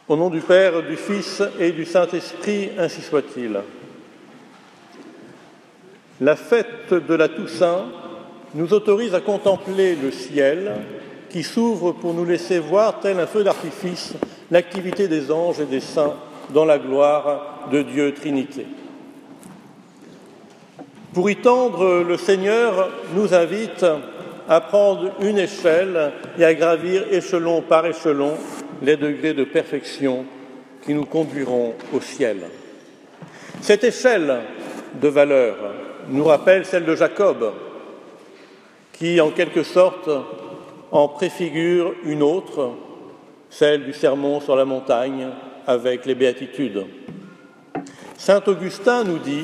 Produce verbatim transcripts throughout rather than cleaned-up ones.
Au nom du Père, du Fils et du Saint-Esprit, ainsi soit-il. La fête de la Toussaint nous autorise à contempler le ciel qui s'ouvre pour nous laisser voir, tel un feu d'artifice, l'activité des anges et des saints dans la gloire de Dieu Trinité. Pour y tendre, le Seigneur nous invite à prendre une échelle et à gravir échelon par échelon les degrés de perfection qui nous conduiront au ciel. Cette échelle de valeur nous rappelle celle de Jacob, qui, en quelque sorte, en préfigure une autre, celle du sermon sur la montagne avec les béatitudes. Saint Augustin nous dit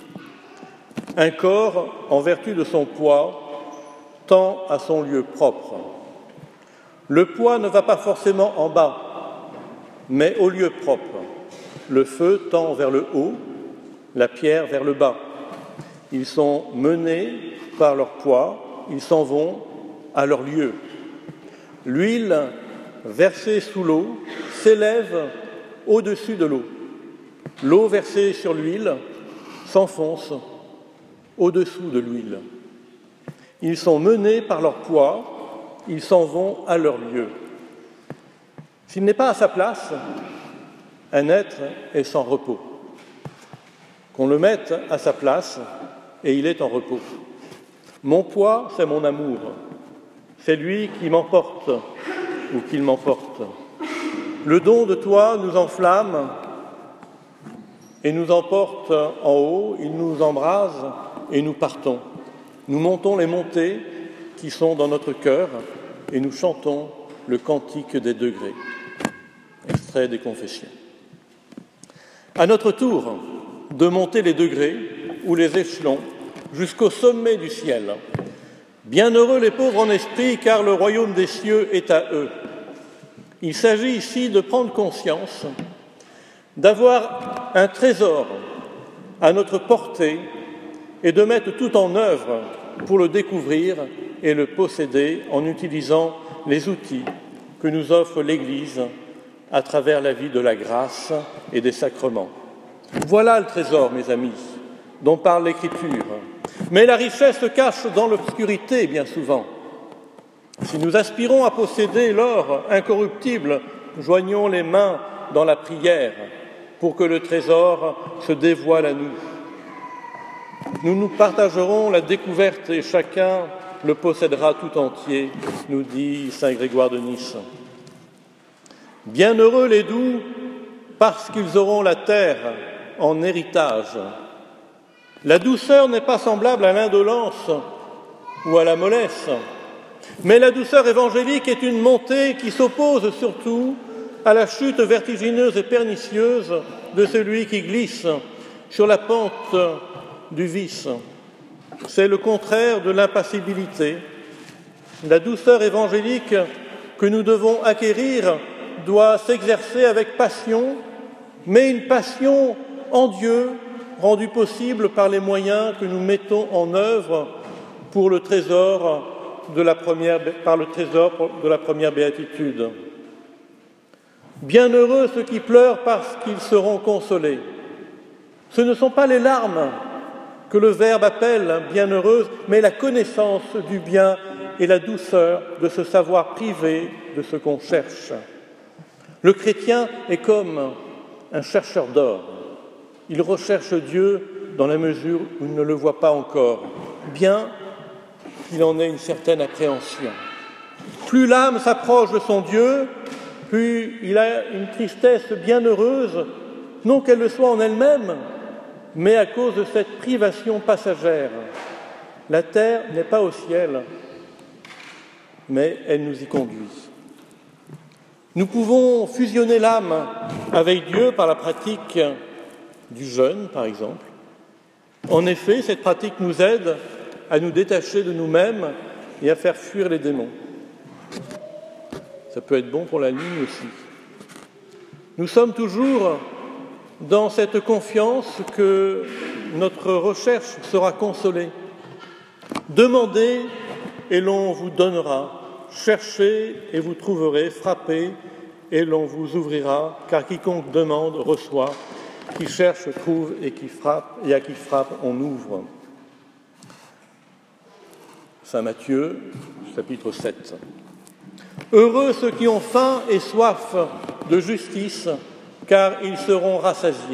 « Un corps, en vertu de son poids, tend à son lieu propre. Le poids ne va pas forcément en bas, mais au lieu propre. Le feu tend vers le haut, la pierre vers le bas. Ils sont menés par leur poids, ils s'en vont à leur lieu. L'huile versée sous l'eau s'élève au-dessus de l'eau. L'eau versée sur l'huile s'enfonce au-dessous de l'huile. Ils sont menés par leur poids, ils s'en vont à leur lieu. S'il n'est pas à sa place, un être est sans repos. Qu'on le mette à sa place et il est en repos. Mon poids, c'est mon amour. C'est lui qui m'emporte ou qu'il m'emporte. Le don de toi nous enflamme et nous emporte en haut, il nous embrase et nous partons. Nous montons les montées qui sont dans notre cœur et nous chantons le cantique des degrés. Extrait des Confessions. À notre tour de monter les degrés ou les échelons jusqu'au sommet du ciel. Bienheureux les pauvres en esprit, car le royaume des cieux est à eux. Il s'agit ici de prendre conscience, d'avoir un trésor à notre portée et de mettre tout en œuvre pour le découvrir et le posséder en utilisant les outils que nous offre l'Église à travers la vie de la grâce et des sacrements. Voilà le trésor, mes amis, dont parle l'Écriture. Mais la richesse se cache dans l'obscurité, bien souvent. Si nous aspirons à posséder l'or incorruptible, joignons les mains dans la prière pour que le trésor se dévoile à nous. Nous nous partagerons la découverte et chacun le possédera tout entier, nous dit saint Grégoire de Nice. Bienheureux les doux, parce qu'ils auront la terre en héritage. La douceur n'est pas semblable à l'indolence ou à la mollesse, mais la douceur évangélique est une montée qui s'oppose surtout à la chute vertigineuse et pernicieuse de celui qui glisse sur la pente du vice. C'est le contraire de l'impassibilité. La douceur évangélique que nous devons acquérir doit s'exercer avec passion, mais une passion en Dieu, rendue possible par les moyens que nous mettons en œuvre pour le trésor de la première, par le trésor de la première béatitude. Bienheureux ceux qui pleurent parce qu'ils seront consolés. Ce ne sont pas les larmes que le Verbe appelle bienheureuses, mais la connaissance du bien et la douceur de se savoir privé de ce qu'on cherche. Le chrétien est comme un chercheur d'or. Il recherche Dieu dans la mesure où il ne le voit pas encore, bien qu'il en ait une certaine appréhension. Plus l'âme s'approche de son Dieu, plus il a une tristesse bienheureuse, non qu'elle le soit en elle-même, mais à cause de cette privation passagère. La terre n'est pas au ciel, mais elle nous y conduit. Nous pouvons fusionner l'âme avec Dieu par la pratique du jeûne, par exemple. En effet, cette pratique nous aide à nous détacher de nous-mêmes et à faire fuir les démons. Ça peut être bon pour la ligne aussi. Nous sommes toujours dans cette confiance que notre recherche sera consolée. Demandez et l'on vous donnera. Cherchez et vous trouverez. Frappez et l'on vous ouvrira, car quiconque demande reçoit, qui cherche trouve et qui frappe, et à qui frappe on ouvre. Saint Matthieu, chapitre sept. Heureux ceux qui ont faim et soif de justice, car ils seront rassasiés.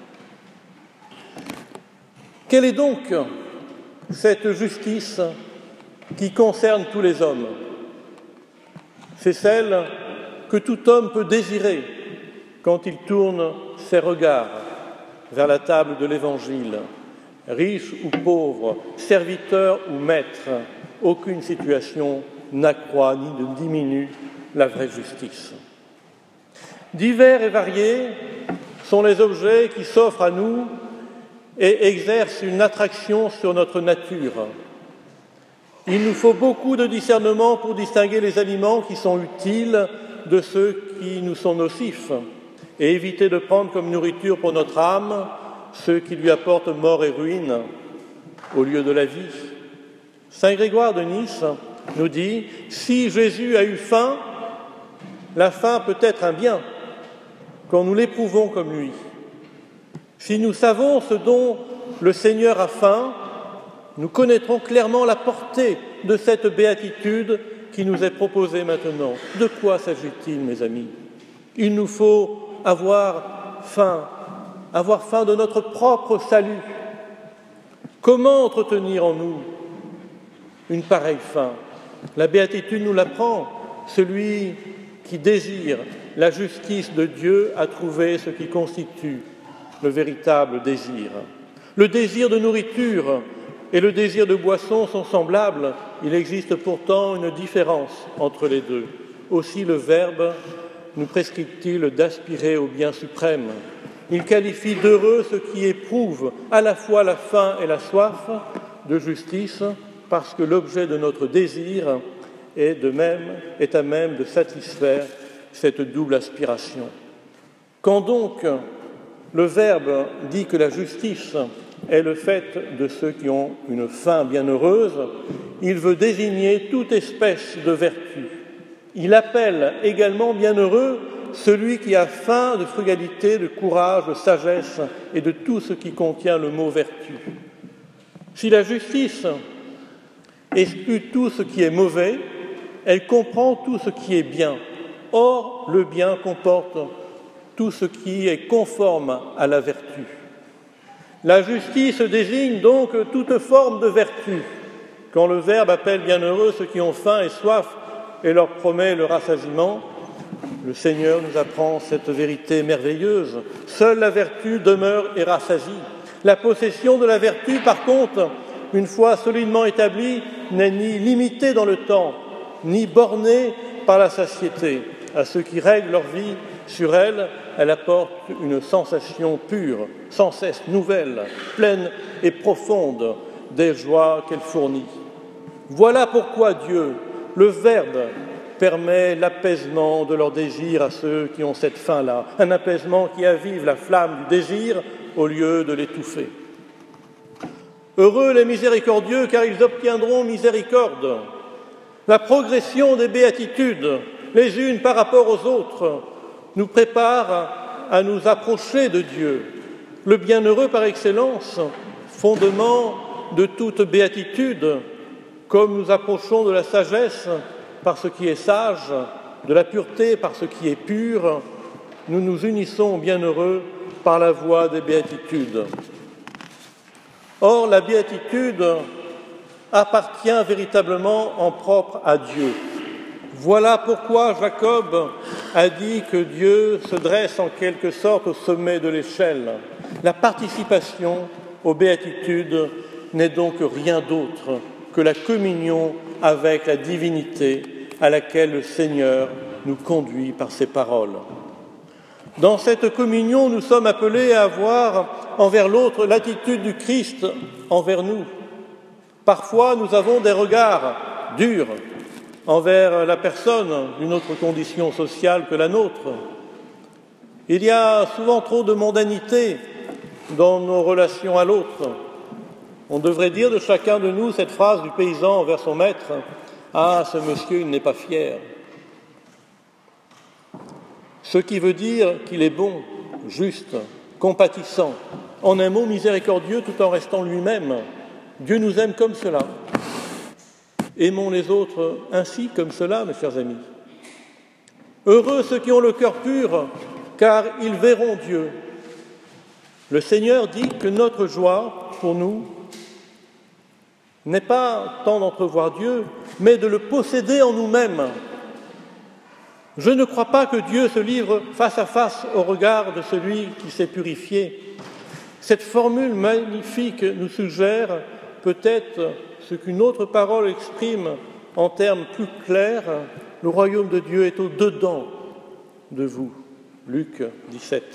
Quelle est donc cette justice qui concerne tous les hommes? C'est celle que tout homme peut désirer quand il tourne ses regards vers la table de l'Évangile. Riche ou pauvre, serviteur ou maître, aucune situation n'accroît ni ne diminue la vraie justice. Divers et variés sont les objets qui s'offrent à nous et exercent une attraction sur notre nature. Il nous faut beaucoup de discernement pour distinguer les aliments qui sont utiles de ceux qui nous sont nocifs et éviter de prendre comme nourriture pour notre âme ceux qui lui apportent mort et ruine au lieu de la vie. Saint Grégoire de Nice nous dit « Si Jésus a eu faim, la faim peut être un bien, quand nous l'éprouvons comme lui. Si nous savons ce dont le Seigneur a faim, nous connaîtrons clairement la portée de cette béatitude qui nous est proposée maintenant. De quoi s'agit-il, mes amis? Il nous faut avoir faim, avoir faim de notre propre salut. Comment entretenir en nous une pareille faim? La béatitude nous l'apprend. Celui qui désire la justice de Dieu a trouvé ce qui constitue le véritable désir. Le désir de nourriture et le désir de boisson sont semblables. Il existe pourtant une différence entre les deux. Aussi le Verbe nous prescrit-il d'aspirer au bien suprême. Il qualifie d'heureux ceux qui éprouvent à la fois la faim et la soif de justice, parce que l'objet de notre désir est, de même, est à même de satisfaire cette double aspiration. Quand donc le Verbe dit que la justice est le fait de ceux qui ont une faim bienheureuse, il veut désigner toute espèce de vertu. Il appelle également bienheureux celui qui a faim de frugalité, de courage, de sagesse et de tout ce qui contient le mot vertu. Si la justice exclut tout ce qui est mauvais, elle comprend tout ce qui est bien. Or, le bien comporte tout ce qui est conforme à la vertu. La justice désigne donc toute forme de vertu. Quand le Verbe appelle bienheureux ceux qui ont faim et soif et leur promet le rassasiement, le Seigneur nous apprend cette vérité merveilleuse. Seule la vertu demeure et rassasie. La possession de la vertu, par contre, une fois solidement établie, n'est ni limitée dans le temps, ni bornée par la satiété. À ceux qui règlent leur vie sur elle, elle apporte une sensation pure, sans cesse nouvelle, pleine et profonde des joies qu'elle fournit. Voilà pourquoi Dieu, le Verbe, permet l'apaisement de leurs désirs à ceux qui ont cette faim-là, un apaisement qui avive la flamme du désir au lieu de l'étouffer. Heureux les miséricordieux, car ils obtiendront miséricorde. La progression des béatitudes, les unes par rapport aux autres, nous prépare à nous approcher de Dieu. Le bienheureux par excellence, fondement de toute béatitude, comme nous approchons de la sagesse par ce qui est sage, de la pureté par ce qui est pur, nous nous unissons aux bienheureux par la voie des béatitudes. Or, la béatitude appartient véritablement en propre à Dieu. Voilà pourquoi Jacob a dit que Dieu se dresse en quelque sorte au sommet de l'échelle. La participation aux béatitudes n'est donc rien d'autre que la communion avec la divinité à laquelle le Seigneur nous conduit par ses paroles. Dans cette communion, nous sommes appelés à avoir envers l'autre l'attitude du Christ envers nous. Parfois, nous avons des regards durs envers la personne d'une autre condition sociale que la nôtre. Il y a souvent trop de mondanité dans nos relations à l'autre. On devrait dire de chacun de nous cette phrase du paysan envers son maître: « Ah, ce monsieur, il n'est pas fier. » ce qui veut dire qu'il est bon, juste, compatissant, en un mot miséricordieux tout en restant lui-même. Dieu nous aime comme cela. Aimons les autres ainsi, comme cela, mes chers amis. Heureux ceux qui ont le cœur pur, car ils verront Dieu. Le Seigneur dit que notre joie, pour nous, n'est pas tant d'entrevoir Dieu, mais de le posséder en nous-mêmes. Je ne crois pas que Dieu se livre face à face au regard de celui qui s'est purifié. Cette formule magnifique nous suggère peut-être ce qu'une autre parole exprime en termes plus clairs. Le royaume de Dieu est au-dedans de vous. Luc dix-sept.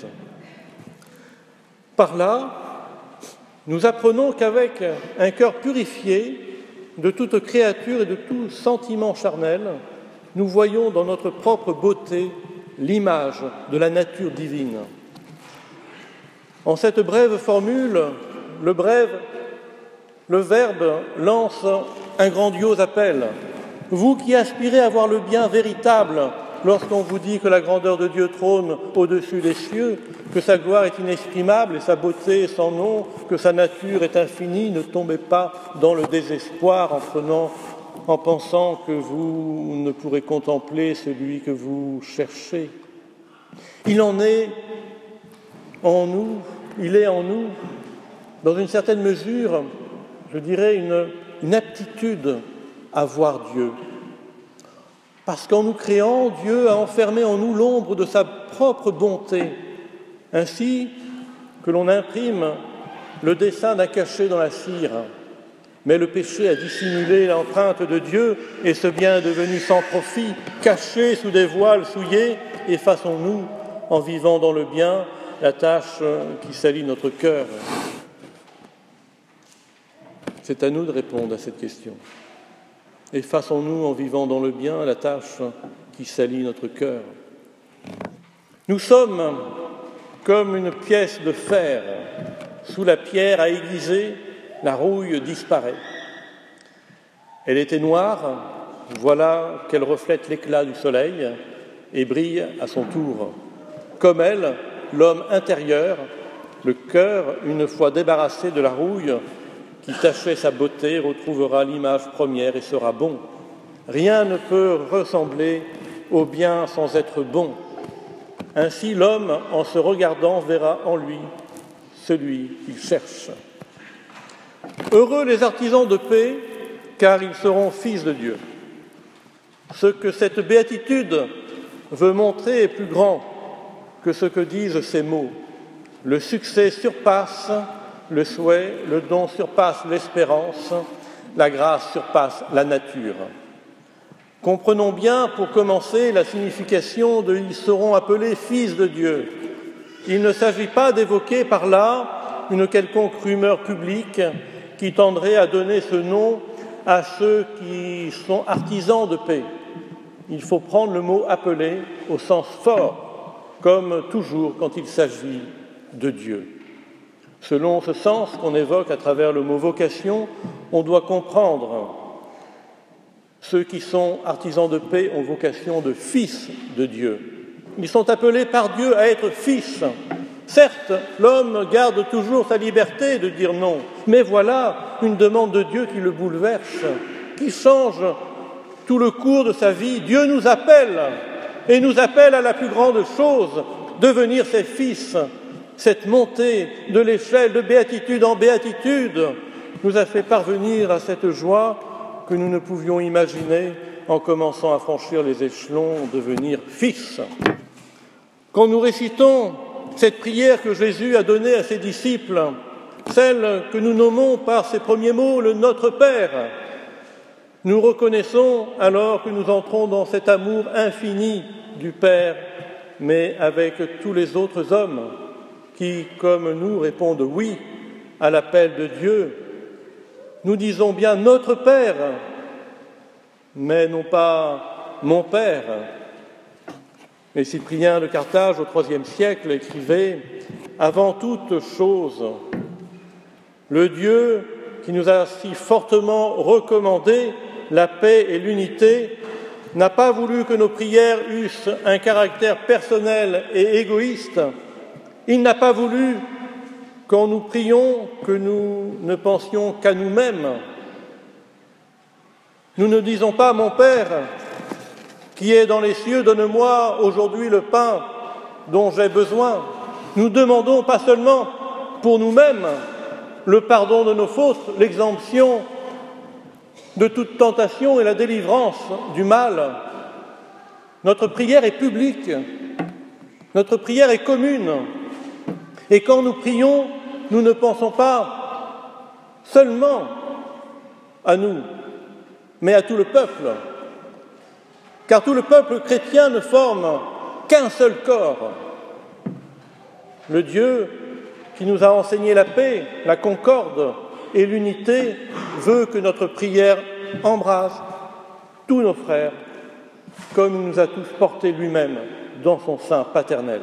Par là, nous apprenons qu'avec un cœur purifié de toute créature et de tout sentiment charnel, nous voyons dans notre propre beauté l'image de la nature divine. En cette brève formule, le brève, le Verbe lance un grandiose appel. Vous qui aspirez à voir le bien véritable, lorsqu'on vous dit que la grandeur de Dieu trône au-dessus des cieux, que sa gloire est inexprimable et sa beauté est sans nom, que sa nature est infinie, ne tombez pas dans le désespoir en prenant, en pensant que vous ne pourrez contempler celui que vous cherchez. Il en est en nous, il est en nous, dans une certaine mesure, je dirais, une, une aptitude à voir Dieu. Parce qu'en nous créant, Dieu a enfermé en nous l'ombre de sa propre bonté, ainsi que l'on imprime le dessin d'un cachet dans la cire. Mais le péché a dissimulé l'empreinte de Dieu et ce bien est devenu sans profit, caché sous des voiles souillés. Effaçons-nous, en vivant dans le bien, la tâche qui salit notre cœur. C'est à nous de répondre à cette question. Effaçons-nous en vivant dans le bien la tâche qui salit notre cœur. Nous sommes comme une pièce de fer. Sous la pierre à aiguiser, la rouille disparaît. Elle était noire, voilà qu'elle reflète l'éclat du soleil et brille à son tour. Comme elle, l'homme intérieur, le cœur, une fois débarrassé de la rouille, qui tachait sa beauté, retrouvera l'image première et sera bon. Rien ne peut ressembler au bien sans être bon. Ainsi, l'homme, en se regardant, verra en lui celui qu'il cherche. Heureux les artisans de paix, car ils seront fils de Dieu. Ce que cette béatitude veut montrer est plus grand que ce que disent ces mots. Le succès surpasse le souhait, le don surpasse l'espérance, la grâce surpasse la nature. Comprenons bien, pour commencer, la signification de « ils seront appelés fils de Dieu ». Il ne s'agit pas d'évoquer par là une quelconque rumeur publique qui tendrait à donner ce nom à ceux qui sont artisans de paix. Il faut prendre le mot « appelé » au sens fort, comme toujours quand il s'agit de Dieu. Selon ce sens qu'on évoque à travers le mot « vocation », on doit comprendre ceux qui sont artisans de paix ont vocation de fils de Dieu. Ils sont appelés par Dieu à être fils. Certes, l'homme garde toujours sa liberté de dire non, mais voilà une demande de Dieu qui le bouleverse, qui change tout le cours de sa vie. Dieu nous appelle et nous appelle à la plus grande chose, devenir ses fils. Cette montée de l'échelle de béatitude en béatitude nous a fait parvenir à cette joie que nous ne pouvions imaginer en commençant à franchir les échelons, devenir fils. Quand nous récitons cette prière que Jésus a donnée à ses disciples, celle que nous nommons par ses premiers mots le Notre Père, nous reconnaissons alors que nous entrons dans cet amour infini du Père, mais avec tous les autres hommes qui, comme nous, répondent oui à l'appel de Dieu. Nous disons bien notre Père, mais non pas mon Père. Mais Cyprien de Carthage, au troisième siècle, écrivait « Avant toute chose, le Dieu qui nous a si fortement recommandé la paix et l'unité n'a pas voulu que nos prières eussent un caractère personnel et égoïste. Il n'a pas voulu, quand nous prions, que nous ne pensions qu'à nous-mêmes. Nous ne disons pas « Mon Père, qui est dans les cieux, donne-moi aujourd'hui le pain dont j'ai besoin ». Nous demandons pas seulement pour nous-mêmes le pardon de nos fautes, l'exemption de toute tentation et la délivrance du mal. Notre prière est publique, notre prière est commune. Et quand nous prions, nous ne pensons pas seulement à nous, mais à tout le peuple. Car tout le peuple chrétien ne forme qu'un seul corps. Le Dieu qui nous a enseigné la paix, la concorde et l'unité veut que notre prière embrasse tous nos frères, comme il nous a tous portés lui-même dans son sein paternel.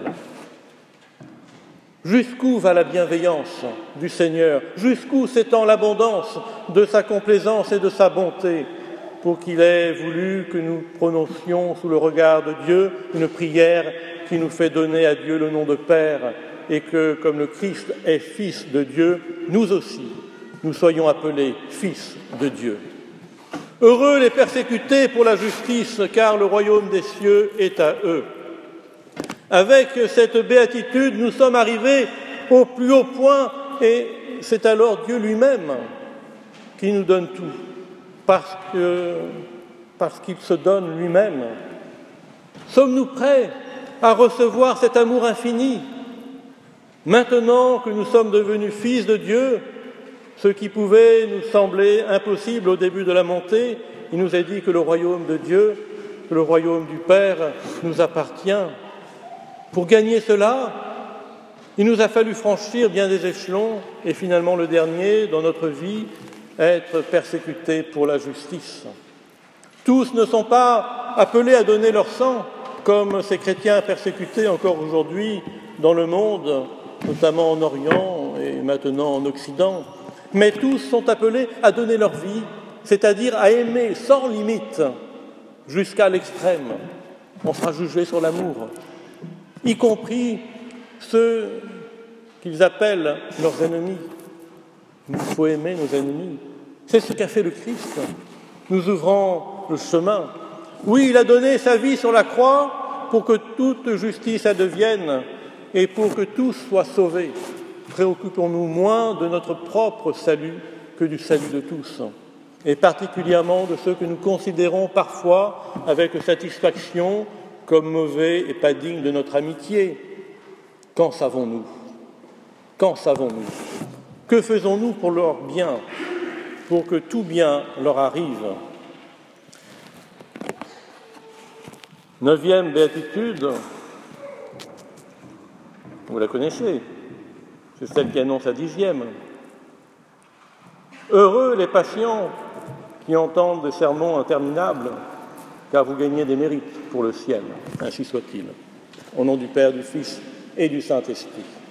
Jusqu'où va la bienveillance du Seigneur? Jusqu'où s'étend l'abondance de sa complaisance et de sa bonté pour qu'il ait voulu que nous prononcions sous le regard de Dieu une prière qui nous fait donner à Dieu le nom de Père et que, comme le Christ est Fils de Dieu, nous aussi, nous soyons appelés Fils de Dieu. Heureux les persécutés pour la justice, car le royaume des cieux est à eux. Avec cette béatitude, nous sommes arrivés au plus haut point et c'est alors Dieu lui-même qui nous donne tout, parce que, parce qu'il se donne lui-même. Sommes-nous prêts à recevoir cet amour infini? Maintenant que nous sommes devenus fils de Dieu, ce qui pouvait nous sembler impossible au début de la montée, il nous est dit que le royaume de Dieu, que le royaume du Père nous appartient. Pour gagner cela, il nous a fallu franchir bien des échelons et finalement le dernier, dans notre vie, être persécutés pour la justice. Tous ne sont pas appelés à donner leur sang, comme ces chrétiens persécutés encore aujourd'hui dans le monde, notamment en Orient et maintenant en Occident, mais tous sont appelés à donner leur vie, c'est-à-dire à aimer sans limite jusqu'à l'extrême. On sera jugé sur l'amour, y compris ceux qu'ils appellent leurs ennemis. Il faut aimer nos ennemis. C'est ce qu'a fait le Christ, nous ouvrant le chemin. Oui, il a donné sa vie sur la croix pour que toute justice advienne et pour que tous soient sauvés. Préoccupons-nous moins de notre propre salut que du salut de tous, et particulièrement de ceux que nous considérons parfois avec satisfaction comme mauvais et pas dignes de notre amitié. Qu'en savons-nous? Qu'en savons-nous? Que faisons-nous pour leur bien, pour que tout bien leur arrive? Neuvième béatitude, vous la connaissez, c'est celle qui annonce la dixième. Heureux les patients qui entendent des sermons interminables, car vous gagnez des mérites pour le ciel, ainsi soit-il. Au nom du Père, du Fils et du Saint-Esprit.